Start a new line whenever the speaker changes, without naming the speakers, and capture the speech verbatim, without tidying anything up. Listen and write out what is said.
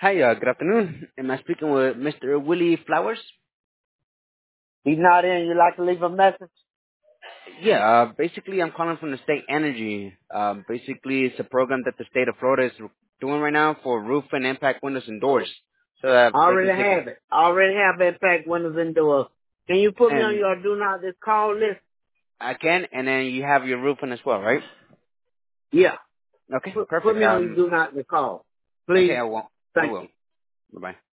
Hi, uh, good afternoon. Am I speaking with Mister Willie Flowers?
He's not in. You like to leave a message?
Yeah, uh, basically I'm calling from the state energy. Um, basically it's a program that the state of Florida is doing right now for roof and impact windows and doors. So that
I
they can
already
take a,
have it. I already have impact windows and doors. Can you put me on
and
your do not this call list?
I can, and then you have your roofing as well, right?
Yeah.
Okay,
Put, put
perfect.
me on your
Um,
do not this call.
okay,
Please.
I will. I
Thank
will.
you.
Bye-bye.